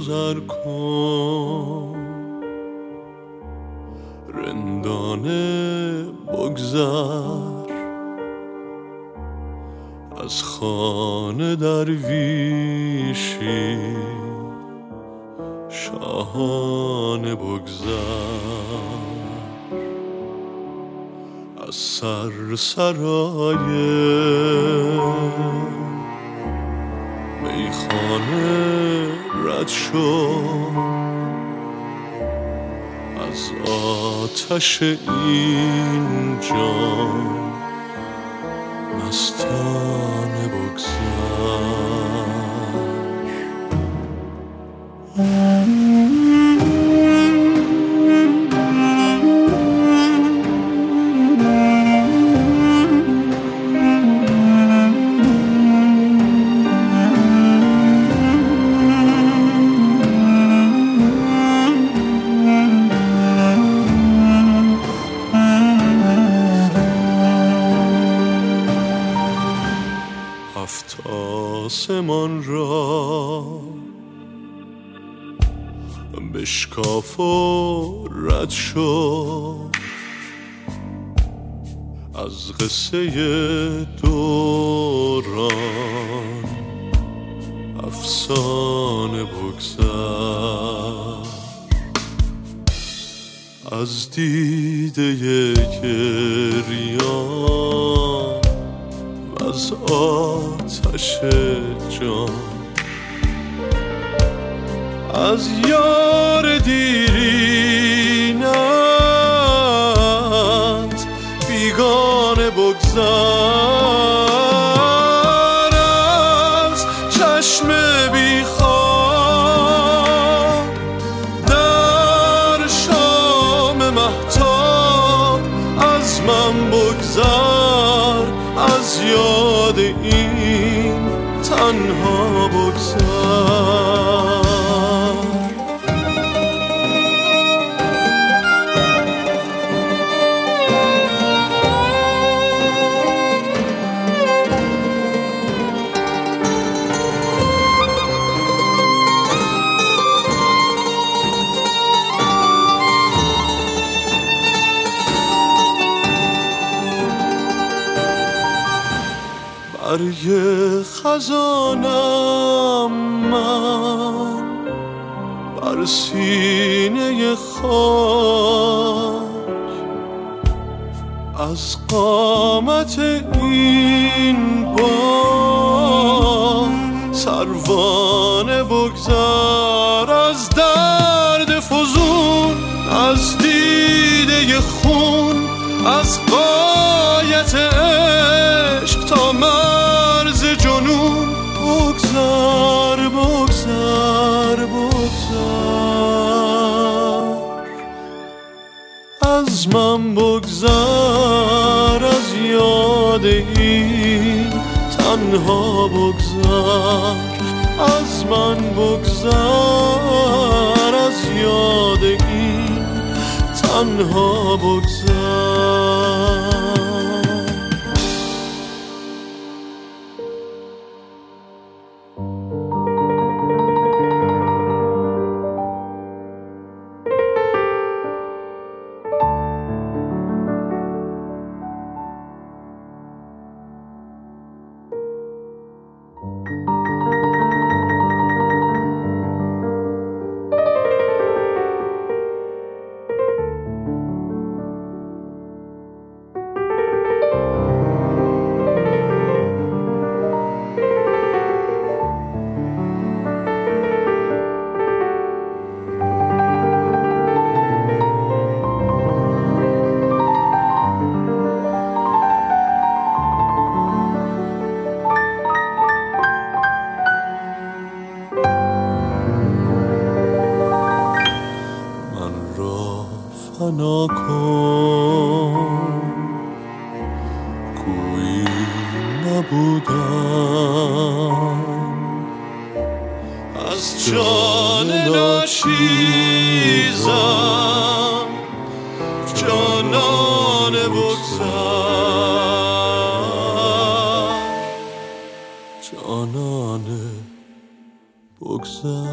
گذر کن، رندانه بگذر از خانه درویشی، شاهانه بگذر از سرسرای میخانه رد شو، از آتش این جان مستانه بگذر. هفت آسمان را بشکاف و رد شو، از قصه دوران افسانه بگذر، از دیده گریان از آتش جان، از یار دیرینت بیگانه بگذر، از چشم بیخواب در شام مهتاب، از من بگذر، از یاد این تنها بگذر. برگ خزانم من بر سینه خاک، از قامت این بام سروانه بگذر، از درد فزون، از دیده خون، از غایت عشق تا مرز جنون بگذر، بگذر، بگذر، از من بگذر، از یاد این تنها بگذر، از من بگذر، از یاد این تنها بگذر. فنا کن گویی نبودم، از جان ناچیزم جانانه بگذر، جانانه بگذر.